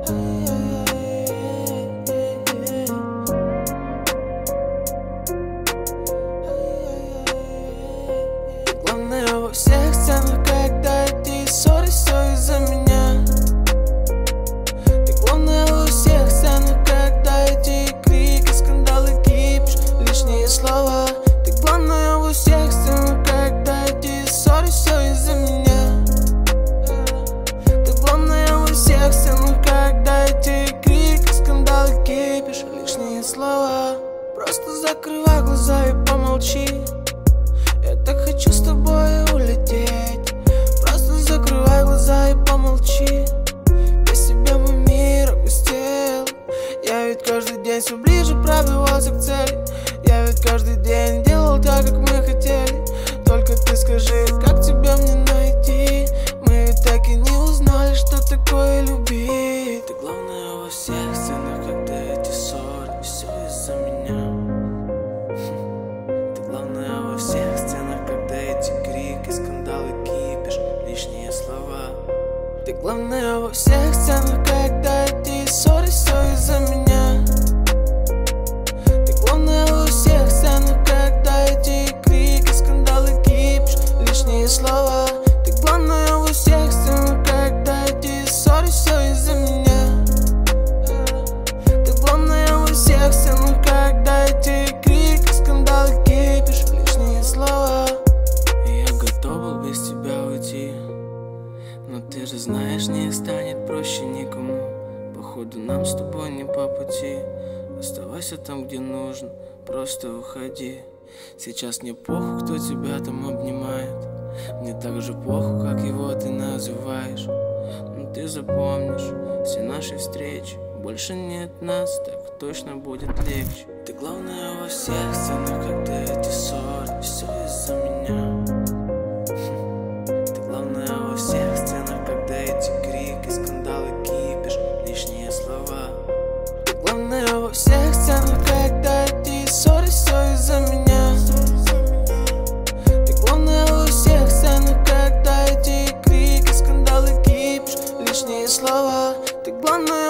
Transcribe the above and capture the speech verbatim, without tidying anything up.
Главное во всех сценах, когда эти ссоры, все из-за меня. Ты главное во всех сценах, когда эти крики, скандалы, кипиш, лишние слова. Ты главное во всех сценах, когда эти ссоры, все из-за меня. Ты главное во всех сценах, когда эти крики, скандалы, кипиш, лишние слова. Просто закрывай глаза и помолчи. Я так хочу с тобой улететь. Просто закрывай глаза и помолчи. Без тебя мой мир опустел. Я ведь каждый день все ближе пробивался к цели. Я ведь каждый день делал так, как мы хотели. Только ты скажи, как тебя мне найти? Мы ведь так и не узнали, что такое любить. Ты главное во всех сценах, когда эти ссоры, все из-за меня. Ты главное во всех сценах, когда эти крики, скандалы, кипиш, лишние слова. Ты главное во всех сценах, когда эти ссоры, все из-за меня. Ты главное во всех сценах, когда эти крики, скандалы, кипиш, лишние слова. Ты главное во всех сценах, когда эти ссоры, все из-за меня. Ты главное во всех сценах, когда эти крики, скандалы, кипиш, лишние слова. Я готов был без тебя уйти, но ты же знаешь, не станет проще никому. Походу нам с тобой не по пути. Оставайся там, где нужно, просто уходи. Сейчас мне похуй, кто тебя там обнимает. Мне так же похуй, как его ты называешь. Но ты запомнишь все наши встречи. Больше нет нас, так точно будет легче. Ты главное во всех сценах, когда эти ссоры, все из-за меня. Ты главное во всех сценах, когда эти крики, скандалы, кипиш, лишние слова. Ты главное во всех сценах, когда эти ссоры, все из-за меня. Ты главное во всех сценах, когда эти крики, скандалы, кипиш, лишние слова. Ты главное